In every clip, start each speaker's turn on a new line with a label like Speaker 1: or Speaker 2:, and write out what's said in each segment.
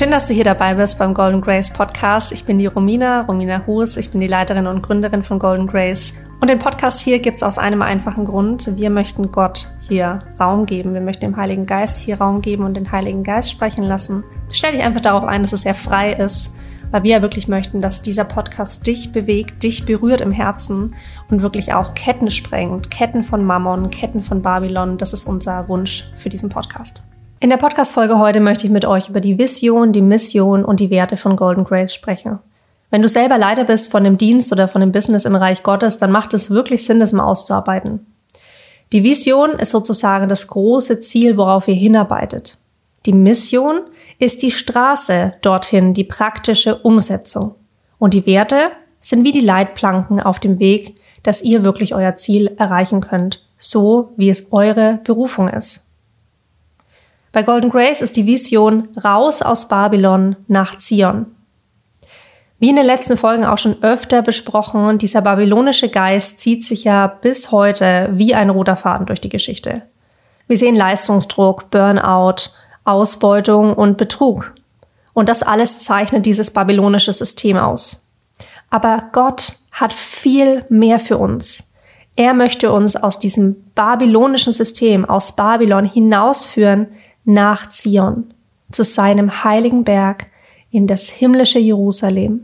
Speaker 1: Schön, dass du hier dabei bist beim Golden Grace Podcast. Ich bin die Romina Hus. Ich bin die Leiterin und Gründerin von Golden Grace. Und den Podcast hier gibt's aus einem einfachen Grund. Wir möchten Gott hier Raum geben. Wir möchten dem Heiligen Geist hier Raum geben und den Heiligen Geist sprechen lassen. Stell dich einfach darauf ein, dass es sehr frei ist, weil wir ja wirklich möchten, dass dieser Podcast dich bewegt, dich berührt im Herzen und wirklich auch Ketten sprengt. Ketten von Mammon, Ketten von Babylon. Das ist unser Wunsch für diesen Podcast. In der Podcast-Folge heute möchte ich mit euch über die Vision, die Mission und die Werte von Golden Grace sprechen. Wenn du selber Leiter bist von dem Dienst oder von dem Business im Reich Gottes, dann macht es wirklich Sinn, das mal auszuarbeiten. Die Vision ist sozusagen das große Ziel, worauf ihr hinarbeitet. Die Mission ist die Straße dorthin, die praktische Umsetzung. Und die Werte sind wie die Leitplanken auf dem Weg, dass ihr wirklich euer Ziel erreichen könnt, so wie es eure Berufung ist. Bei Golden Grace ist die Vision raus aus Babylon nach Zion. Wie in den letzten Folgen auch schon öfter besprochen, dieser babylonische Geist zieht sich ja bis heute wie ein roter Faden durch die Geschichte. Wir sehen Leistungsdruck, Burnout, Ausbeutung und Betrug. Und das alles zeichnet dieses babylonische System aus. Aber Gott hat viel mehr für uns. Er möchte uns aus diesem babylonischen System, aus Babylon hinausführen nach Zion, zu seinem heiligen Berg, in das himmlische Jerusalem.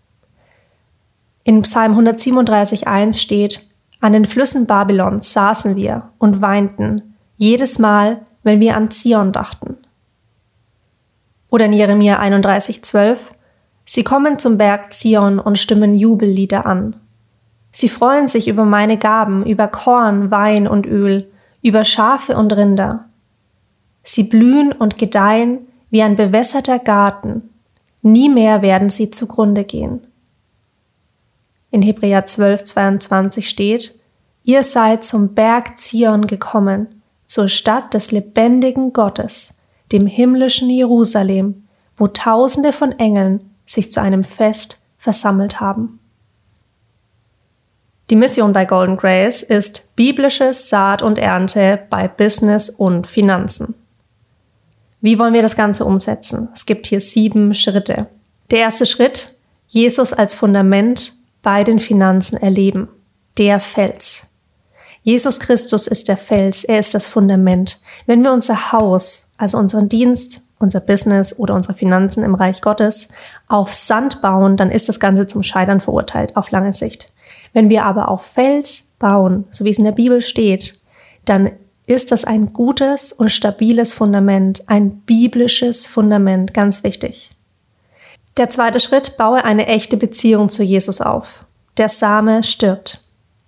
Speaker 1: In Psalm 137,1 steht: An den Flüssen Babylons saßen wir und weinten, jedes Mal, wenn wir an Zion dachten. Oder in Jeremia 31,12: Sie kommen zum Berg Zion und stimmen Jubellieder an. Sie freuen sich über meine Gaben, über Korn, Wein und Öl, über Schafe und Rinder. Sie blühen und gedeihen wie ein bewässerter Garten. Nie mehr werden sie zugrunde gehen. In Hebräer 12,22 steht: Ihr seid zum Berg Zion gekommen, zur Stadt des lebendigen Gottes, dem himmlischen Jerusalem, wo Tausende von Engeln sich zu einem Fest versammelt haben. Die Mission bei Golden Grace ist biblische Saat und Ernte bei Business und Finanzen. Wie wollen wir das Ganze umsetzen? Es gibt hier 7 Schritte. Der erste Schritt: Jesus als Fundament bei den Finanzen erleben. Der Fels. Jesus Christus ist der Fels, er ist das Fundament. Wenn wir unser Haus, also unseren Dienst, unser Business oder unsere Finanzen im Reich Gottes auf Sand bauen, dann ist das Ganze zum Scheitern verurteilt auf lange Sicht. Wenn wir aber auf Fels bauen, so wie es in der Bibel steht, dann ist das ein gutes und stabiles Fundament, ein biblisches Fundament, ganz wichtig. Der zweite Schritt: baue eine echte Beziehung zu Jesus auf. Der Same stirbt.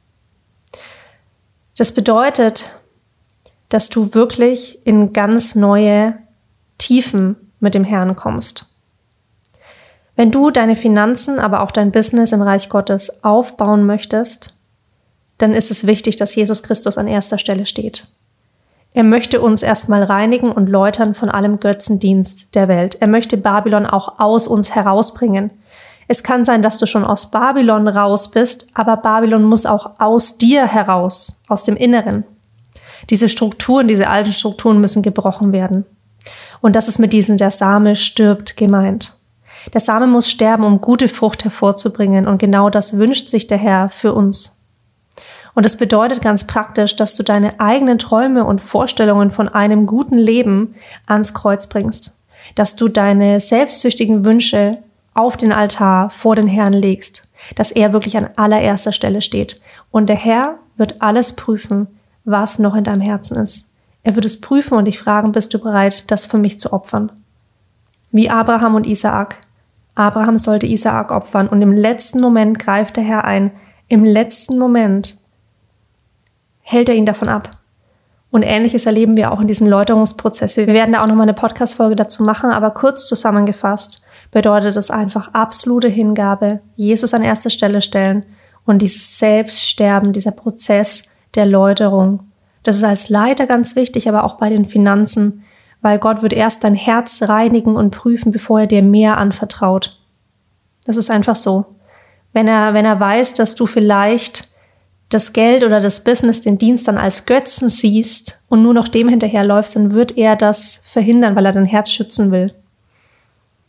Speaker 1: Das bedeutet, dass du wirklich in ganz neue Tiefen mit dem Herrn kommst. Wenn du deine Finanzen, aber auch dein Business im Reich Gottes aufbauen möchtest, dann ist es wichtig, dass Jesus Christus an erster Stelle steht. Er möchte uns erstmal reinigen und läutern von allem Götzendienst der Welt. Er möchte Babylon auch aus uns herausbringen. Es kann sein, dass du schon aus Babylon raus bist, aber Babylon muss auch aus dir heraus, aus dem Inneren. Diese Strukturen, diese alten Strukturen müssen gebrochen werden. Und das ist mit diesem der Same stirbt gemeint. Der Same muss sterben, um gute Frucht hervorzubringen, und genau das wünscht sich der Herr für uns. Und das bedeutet ganz praktisch, dass du deine eigenen Träume und Vorstellungen von einem guten Leben ans Kreuz bringst. Dass du deine selbstsüchtigen Wünsche auf den Altar vor den Herrn legst. Dass er wirklich an allererster Stelle steht. Und der Herr wird alles prüfen, was noch in deinem Herzen ist. Er wird es prüfen und dich fragen: Bist du bereit, das für mich zu opfern? Wie Abraham und Isaak. Abraham sollte Isaak opfern und im letzten Moment greift der Herr ein. Im letzten Moment hält er ihn davon ab. Und Ähnliches erleben wir auch in diesem Läuterungsprozess. Wir werden da auch nochmal eine Podcast-Folge dazu machen, aber kurz zusammengefasst bedeutet es einfach absolute Hingabe, Jesus an erster Stelle stellen und dieses Selbststerben, dieser Prozess der Läuterung. Das ist als Leiter ganz wichtig, aber auch bei den Finanzen, weil Gott wird erst dein Herz reinigen und prüfen, bevor er dir mehr anvertraut. Das ist einfach so. Wenn er weiß, dass du vielleicht das Geld oder das Business, den Dienst dann als Götzen siehst und nur noch dem hinterherläufst, dann wird er das verhindern, weil er dein Herz schützen will.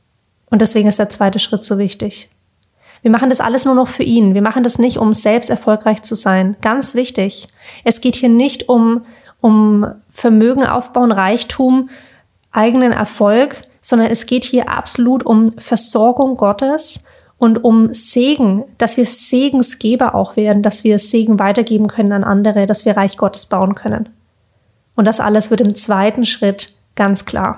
Speaker 1: Und deswegen ist der zweite Schritt so wichtig. Wir machen das alles nur noch für ihn. Wir machen das nicht, um selbst erfolgreich zu sein. Ganz wichtig. Es geht hier nicht um Vermögen aufbauen, Reichtum, eigenen Erfolg, sondern es geht hier absolut um Versorgung Gottes und um Segen, dass wir Segensgeber auch werden, dass wir Segen weitergeben können an andere, dass wir Reich Gottes bauen können. Und das alles wird im zweiten Schritt ganz klar.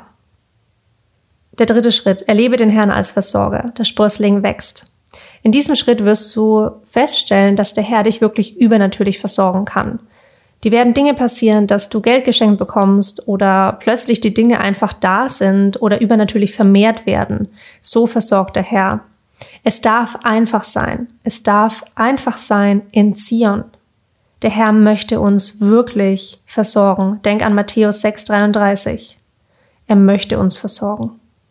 Speaker 1: Der dritte Schritt, erlebe den Herrn als Versorger. Der Sprössling wächst. In diesem Schritt wirst du feststellen, dass der Herr dich wirklich übernatürlich versorgen kann. Die werden Dinge passieren, dass du Geld geschenkt bekommst oder plötzlich die Dinge einfach da sind oder übernatürlich vermehrt werden. So versorgt der Herr. Es darf einfach sein. Es darf einfach sein in Zion. Der Herr möchte uns wirklich versorgen. Denk an Matthäus 6,33. Er möchte uns versorgen.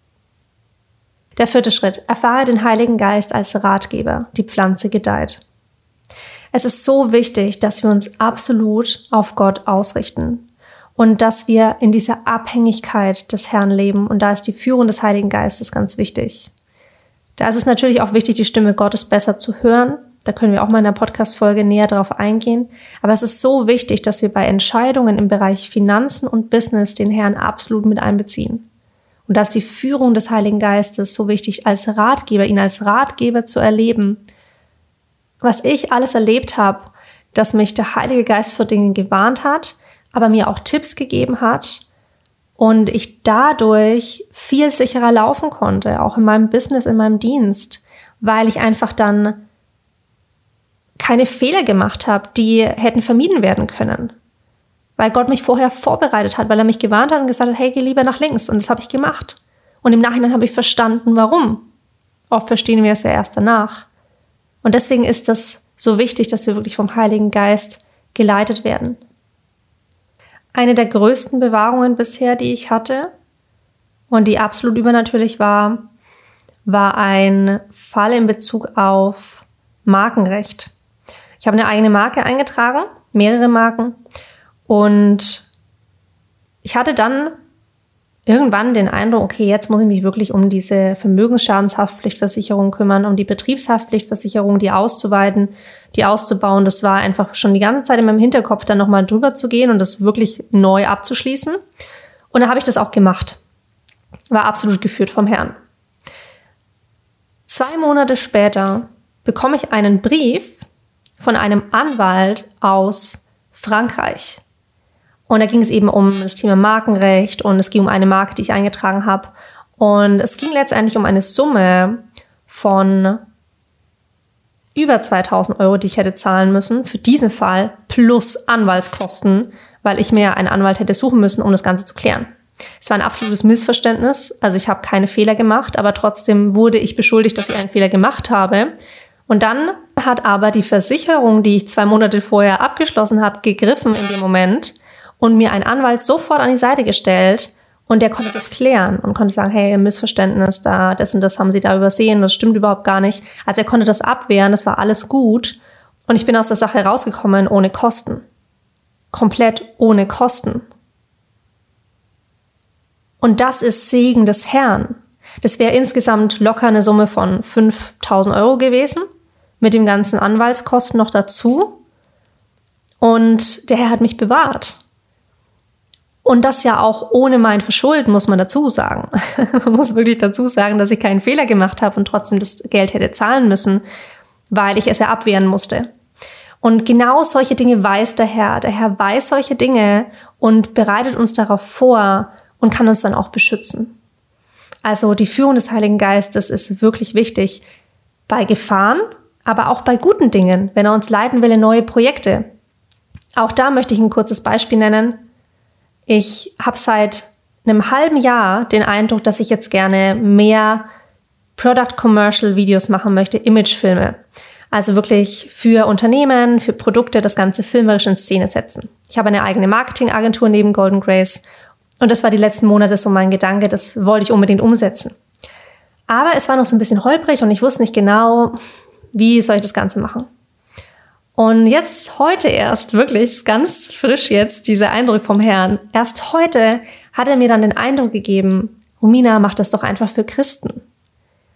Speaker 1: Der vierte Schritt. Erfahre den Heiligen Geist als Ratgeber. Die Pflanze gedeiht. Es ist so wichtig, dass wir uns absolut auf Gott ausrichten und dass wir in dieser Abhängigkeit des Herrn leben. Und da ist die Führung des Heiligen Geistes ganz wichtig. Da ist es natürlich auch wichtig, die Stimme Gottes besser zu hören. Da können wir auch mal in der Podcast-Folge näher drauf eingehen. Aber es ist so wichtig, dass wir bei Entscheidungen im Bereich Finanzen und Business den Herrn absolut mit einbeziehen. Und da ist die Führung des Heiligen Geistes so wichtig, als Ratgeber, ihn als Ratgeber zu erleben. Was ich alles erlebt habe, dass mich der Heilige Geist vor Dingen gewarnt hat, aber mir auch Tipps gegeben hat und ich dadurch viel sicherer laufen konnte, auch in meinem Business, in meinem Dienst, weil ich einfach dann keine Fehler gemacht habe, die hätten vermieden werden können. Weil Gott mich vorher vorbereitet hat, weil er mich gewarnt hat und gesagt hat, hey, geh lieber nach links. Und das habe ich gemacht. Und im Nachhinein habe ich verstanden, warum. Oft verstehen wir es ja erst danach. Und deswegen ist das so wichtig, dass wir wirklich vom Heiligen Geist geleitet werden. Eine der größten Bewahrungen bisher, die ich hatte und die absolut übernatürlich war ein Fall in Bezug auf Markenrecht. Ich habe eine eigene Marke eingetragen, mehrere Marken, und ich hatte dann irgendwann den Eindruck, okay, jetzt muss ich mich wirklich um diese Vermögensschadenshaftpflichtversicherung kümmern, um die Betriebshaftpflichtversicherung, die auszuweiten, die auszubauen. Das war einfach schon die ganze Zeit in meinem Hinterkopf, dann nochmal drüber zu gehen und das wirklich neu abzuschließen. Und da habe ich das auch gemacht. War absolut geführt vom Herrn. 2 Monate später bekomme ich einen Brief von einem Anwalt aus Frankreich. Und da ging es eben um das Thema Markenrecht und es ging um eine Marke, die ich eingetragen habe. Und es ging letztendlich um eine Summe von über 2.000 Euro, die ich hätte zahlen müssen für diesen Fall, plus Anwaltskosten, weil ich mir einen Anwalt hätte suchen müssen, um das Ganze zu klären. Es war ein absolutes Missverständnis, also ich habe keine Fehler gemacht, aber trotzdem wurde ich beschuldigt, dass ich einen Fehler gemacht habe. Und dann hat aber die Versicherung, die ich 2 Monate vorher abgeschlossen habe, gegriffen in dem Moment und mir einen Anwalt sofort an die Seite gestellt und der konnte das klären und konnte sagen, hey, Missverständnis, das und das haben Sie da übersehen, das stimmt überhaupt gar nicht. Also er konnte das abwehren, das war alles gut und ich bin aus der Sache rausgekommen ohne Kosten. Komplett ohne Kosten. Und das ist Segen des Herrn. Das wäre insgesamt locker eine Summe von 5.000 Euro gewesen, mit dem ganzen Anwaltskosten noch dazu. Und der Herr hat mich bewahrt. Und das ja auch ohne mein Verschulden, muss man dazu sagen. Man muss wirklich dazu sagen, dass ich keinen Fehler gemacht habe und trotzdem das Geld hätte zahlen müssen, weil ich es ja abwehren musste. Und genau solche Dinge weiß der Herr. Der Herr weiß solche Dinge und bereitet uns darauf vor und kann uns dann auch beschützen. Also die Führung des Heiligen Geistes ist wirklich wichtig bei Gefahren, aber auch bei guten Dingen, wenn er uns leiten will in neue Projekte. Auch da möchte ich ein kurzes Beispiel nennen. Ich habe seit einem halben Jahr den Eindruck, dass ich jetzt gerne mehr Product-Commercial-Videos machen möchte, Imagefilme. Also wirklich für Unternehmen, für Produkte das Ganze filmerisch in Szene setzen. Ich habe eine eigene Marketingagentur neben Golden Grace und das war die letzten Monate so mein Gedanke, das wollte ich unbedingt umsetzen. Aber es war noch so ein bisschen holprig und ich wusste nicht genau, wie soll ich das Ganze machen. Und jetzt, heute erst, wirklich ganz frisch jetzt, dieser Eindruck vom Herrn. Erst heute hat er mir dann den Eindruck gegeben, Romina, mach das doch einfach für Christen.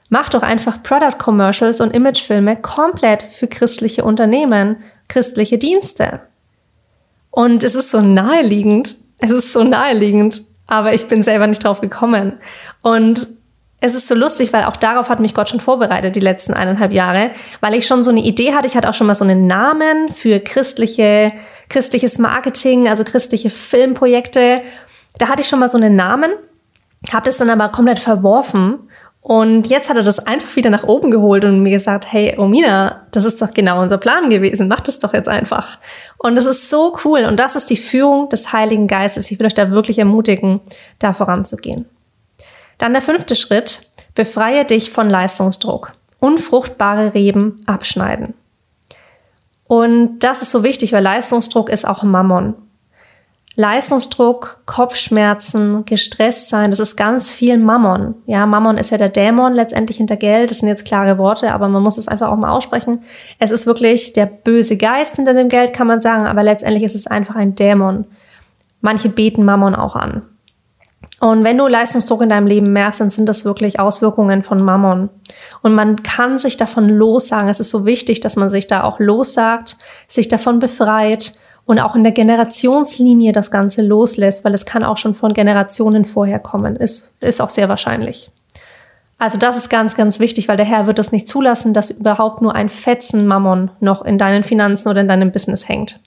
Speaker 1: Mach doch einfach Product Commercials und Imagefilme komplett für christliche Unternehmen, christliche Dienste. Und es ist so naheliegend, aber ich bin selber nicht drauf gekommen. Und es ist so lustig, weil auch darauf hat mich Gott schon vorbereitet, die letzten 1,5 Jahre, weil ich schon so eine Idee hatte. Ich hatte auch schon mal so einen Namen für christliches Marketing, also christliche Filmprojekte. Da hatte ich schon mal so einen Namen, habe das dann aber komplett verworfen. Und jetzt hat er das einfach wieder nach oben geholt und mir gesagt, hey Romina, das ist doch genau unser Plan gewesen, mach das doch jetzt einfach. Und das ist so cool und das ist die Führung des Heiligen Geistes. Ich will euch da wirklich ermutigen, da voranzugehen. Dann der 5. Schritt, befreie dich von Leistungsdruck. Unfruchtbare Reben abschneiden. Und das ist so wichtig, weil Leistungsdruck ist auch Mammon. Leistungsdruck, Kopfschmerzen, gestresst sein, das ist ganz viel Mammon. Ja, Mammon ist ja der Dämon letztendlich hinter Geld. Das sind jetzt klare Worte, aber man muss es einfach auch mal aussprechen. Es ist wirklich der böse Geist hinter dem Geld, kann man sagen, aber letztendlich ist es einfach ein Dämon. Manche beten Mammon auch an. Und wenn du Leistungsdruck in deinem Leben merkst, dann sind das wirklich Auswirkungen von Mammon. Und man kann sich davon lossagen. Es ist so wichtig, dass man sich da auch lossagt, sich davon befreit und auch in der Generationslinie das Ganze loslässt, weil es kann auch schon von Generationen vorher kommen. Ist auch sehr wahrscheinlich. Also das ist ganz, ganz wichtig, weil der Herr wird das nicht zulassen, dass überhaupt nur ein Fetzen Mammon noch in deinen Finanzen oder in deinem Business hängt.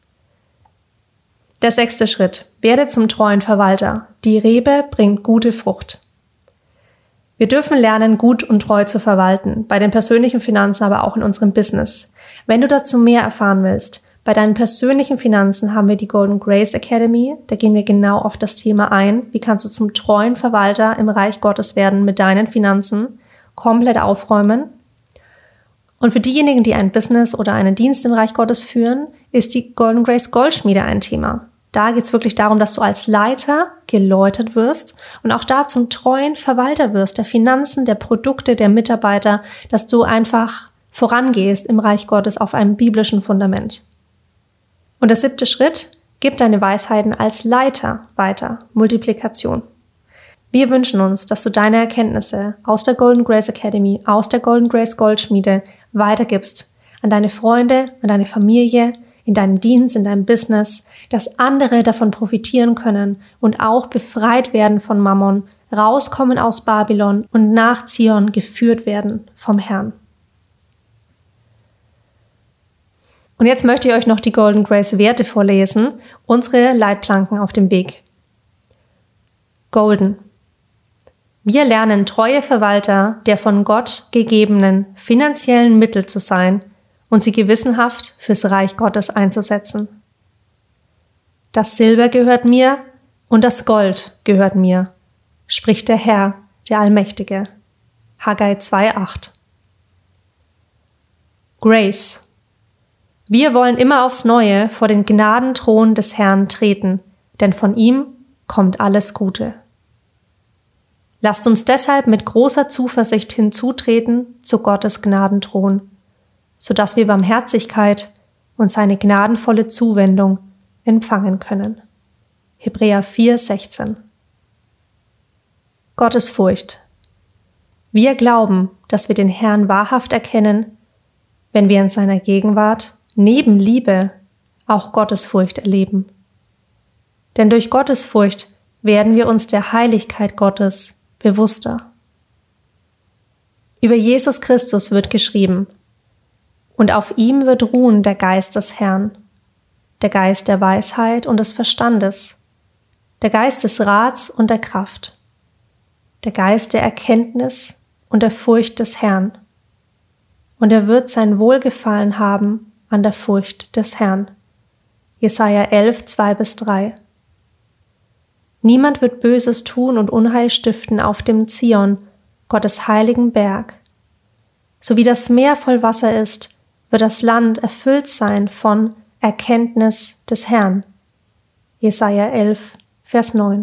Speaker 1: Der 6. Schritt. Werde zum treuen Verwalter. Die Rebe bringt gute Frucht. Wir dürfen lernen, gut und treu zu verwalten, bei den persönlichen Finanzen, aber auch in unserem Business. Wenn du dazu mehr erfahren willst, bei deinen persönlichen Finanzen haben wir die Golden Grace Academy. Da gehen wir genau auf das Thema ein. Wie kannst du zum treuen Verwalter im Reich Gottes werden mit deinen Finanzen, komplett aufräumen? Und für diejenigen, die ein Business oder einen Dienst im Reich Gottes führen, ist die Golden Grace Goldschmiede ein Thema. Da geht es wirklich darum, dass du als Leiter geläutert wirst und auch da zum treuen Verwalter wirst, der Finanzen, der Produkte, der Mitarbeiter, dass du einfach vorangehst im Reich Gottes auf einem biblischen Fundament. Und der 7. Schritt, gib deine Weisheiten als Leiter weiter, Multiplikation. Wir wünschen uns, dass du deine Erkenntnisse aus der Golden Grace Academy, aus der Golden Grace Goldschmiede weitergibst an deine Freunde, an deine Familie, in deinem Dienst, in deinem Business, dass andere davon profitieren können und auch befreit werden von Mammon, rauskommen aus Babylon und nach Zion geführt werden vom Herrn. Und jetzt möchte ich euch noch die Golden Grace Werte vorlesen, unsere Leitplanken auf dem Weg. Golden. Wir lernen treue Verwalter der von Gott gegebenen finanziellen Mittel zu sein und sie gewissenhaft fürs Reich Gottes einzusetzen. Das Silber gehört mir und das Gold gehört mir, spricht der Herr, der Allmächtige. Haggai 2,8. Grace. Wir wollen immer aufs Neue vor den Gnadenthron des Herrn treten, denn von ihm kommt alles Gute. Lasst uns deshalb mit großer Zuversicht hinzutreten zu Gottes Gnadenthron, sodass wir Barmherzigkeit und seine gnadenvolle Zuwendung empfangen können. Hebräer 4,16. Gottesfurcht. Wir glauben, dass wir den Herrn wahrhaft erkennen, wenn wir in seiner Gegenwart neben Liebe auch Gottesfurcht erleben. Denn durch Gottesfurcht werden wir uns der Heiligkeit Gottes bewusster. Über Jesus Christus wird geschrieben: Und auf ihm wird ruhen der Geist des Herrn, der Geist der Weisheit und des Verstandes, der Geist des Rats und der Kraft, der Geist der Erkenntnis und der Furcht des Herrn. Und er wird sein Wohlgefallen haben an der Furcht des Herrn. Jesaja 11, 2-3. Niemand wird Böses tun und Unheil stiften auf dem Zion, Gottes heiligen Berg. So wie das Meer voll Wasser ist, wird das Land erfüllt sein von Erkenntnis des Herrn. Jesaja 11, Vers 9.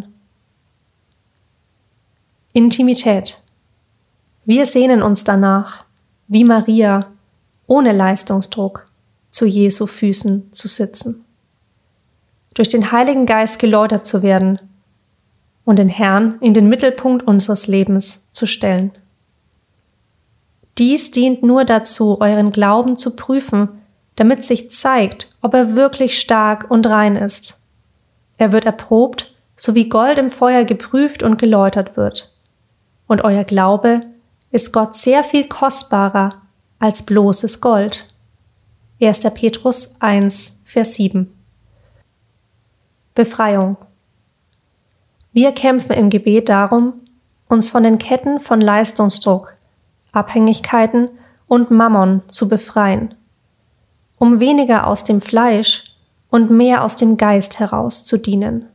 Speaker 1: Intimität. Wir sehnen uns danach, wie Maria, ohne Leistungsdruck, zu Jesu Füßen zu sitzen. Durch den Heiligen Geist geläutert zu werden und den Herrn in den Mittelpunkt unseres Lebens zu stellen. Dies dient nur dazu, euren Glauben zu prüfen, damit sich zeigt, ob er wirklich stark und rein ist. Er wird erprobt, so wie Gold im Feuer geprüft und geläutert wird. Und euer Glaube ist Gott sehr viel kostbarer als bloßes Gold. 1. Petrus 1, Vers 7. Befreiung. Wir kämpfen im Gebet darum, uns von den Ketten von Leistungsdruck, Abhängigkeiten und Mammon zu befreien, um weniger aus dem Fleisch und mehr aus dem Geist heraus zu dienen.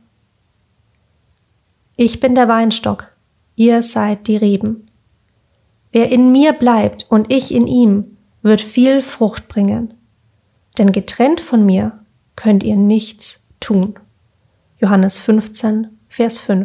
Speaker 1: Ich bin der Weinstock, ihr seid die Reben. Wer in mir bleibt und ich in ihm, wird viel Frucht bringen. Denn getrennt von mir könnt ihr nichts tun. Johannes 15, Vers 5.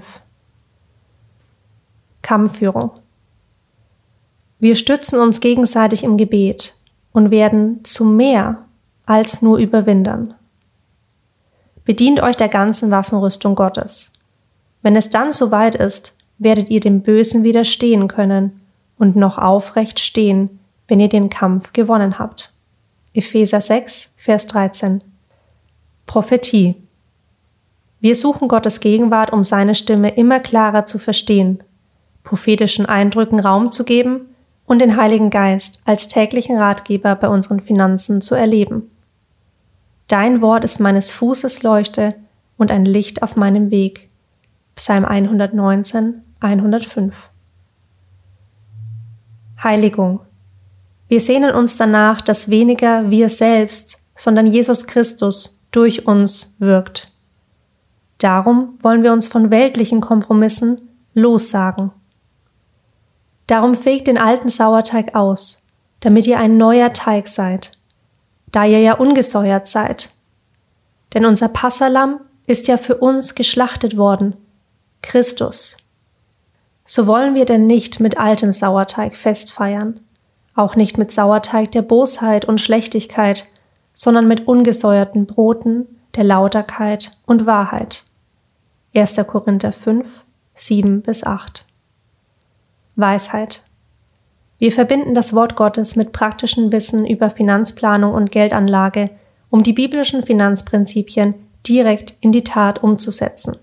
Speaker 1: Kampfführung. Wir stützen uns gegenseitig im Gebet und werden zu mehr als nur Überwindern. Bedient euch der ganzen Waffenrüstung Gottes. Wenn es dann soweit ist, werdet ihr dem Bösen widerstehen können und noch aufrecht stehen, wenn ihr den Kampf gewonnen habt. Epheser 6, Vers 13. Prophetie. Wir suchen Gottes Gegenwart, um seine Stimme immer klarer zu verstehen, prophetischen Eindrücken Raum zu geben und den Heiligen Geist als täglichen Ratgeber bei unseren Finanzen zu erleben. Dein Wort ist meines Fußes Leuchte und ein Licht auf meinem Weg. Psalm 119, 105. Heiligung. Wir sehnen uns danach, dass weniger wir selbst, sondern Jesus Christus durch uns wirkt. Darum wollen wir uns von weltlichen Kompromissen lossagen. Darum fegt den alten Sauerteig aus, damit ihr ein neuer Teig seid, da ihr ja ungesäuert seid. Denn unser Passahlamm ist ja für uns geschlachtet worden, Christus. So wollen wir denn nicht mit altem Sauerteig festfeiern, auch nicht mit Sauerteig der Bosheit und Schlechtigkeit, sondern mit ungesäuerten Broten der Lauterkeit und Wahrheit. 1. Korinther 5, 7-8. Weisheit. Wir verbinden das Wort Gottes mit praktischem Wissen über Finanzplanung und Geldanlage, um die biblischen Finanzprinzipien direkt in die Tat umzusetzen.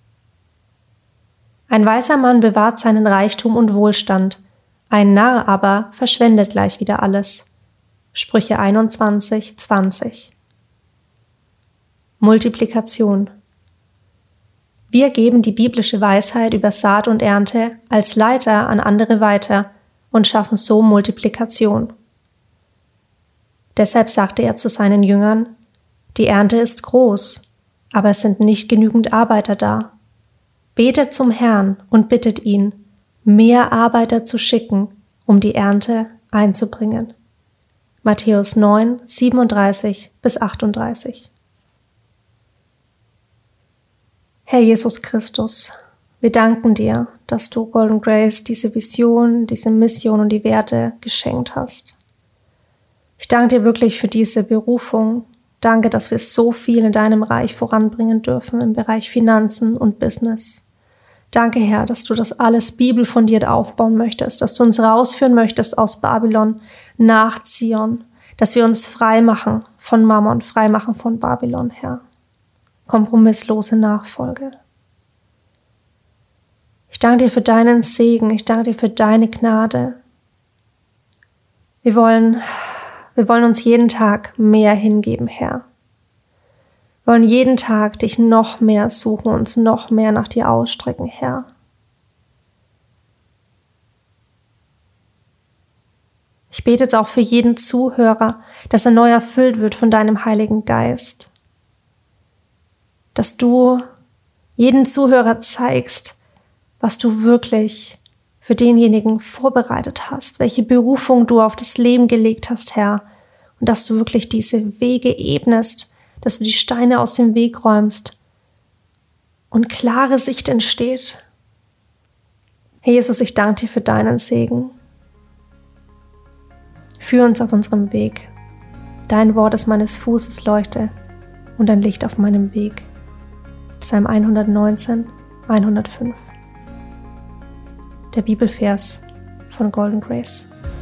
Speaker 1: Ein weiser Mann bewahrt seinen Reichtum und Wohlstand, ein Narr aber verschwendet gleich wieder alles. Sprüche 21, 20. Multiplikation. Wir geben die biblische Weisheit über Saat und Ernte als Leiter an andere weiter und schaffen so Multiplikation. Deshalb sagte er zu seinen Jüngern: Die Ernte ist groß, aber es sind nicht genügend Arbeiter da. Betet zum Herrn und bittet ihn, mehr Arbeiter zu schicken, um die Ernte einzubringen. Matthäus 9, 37-38. Herr Jesus Christus, wir danken dir, dass du Golden Grace diese Vision, diese Mission und die Werte geschenkt hast. Ich danke dir wirklich für diese Berufung. Danke, dass wir so viel in deinem Reich voranbringen dürfen im Bereich Finanzen und Business. Danke, Herr, dass du das alles bibelfundiert aufbauen möchtest, dass du uns rausführen möchtest aus Babylon nach Zion, dass wir uns frei machen von Mammon, frei machen von Babylon, Herr. Kompromisslose Nachfolge. Ich danke dir für deinen Segen, ich danke dir für deine Gnade. Wir wollen uns jeden Tag mehr hingeben, Herr. Wir wollen jeden Tag dich noch mehr suchen, uns noch mehr nach dir ausstrecken, Herr. Ich bete jetzt auch für jeden Zuhörer, dass er neu erfüllt wird von deinem Heiligen Geist. Dass du jeden Zuhörer zeigst, was du wirklich für denjenigen vorbereitet hast, welche Berufung du auf das Leben gelegt hast, Herr, und dass du wirklich diese Wege ebnest, dass du die Steine aus dem Weg räumst und klare Sicht entsteht. Herr Jesus, ich danke dir für deinen Segen. Führ uns auf unserem Weg. Dein Wort ist meines Fußes Leuchte und ein Licht auf meinem Weg. Psalm 119, 105. Der Bibelvers von Golden Grace.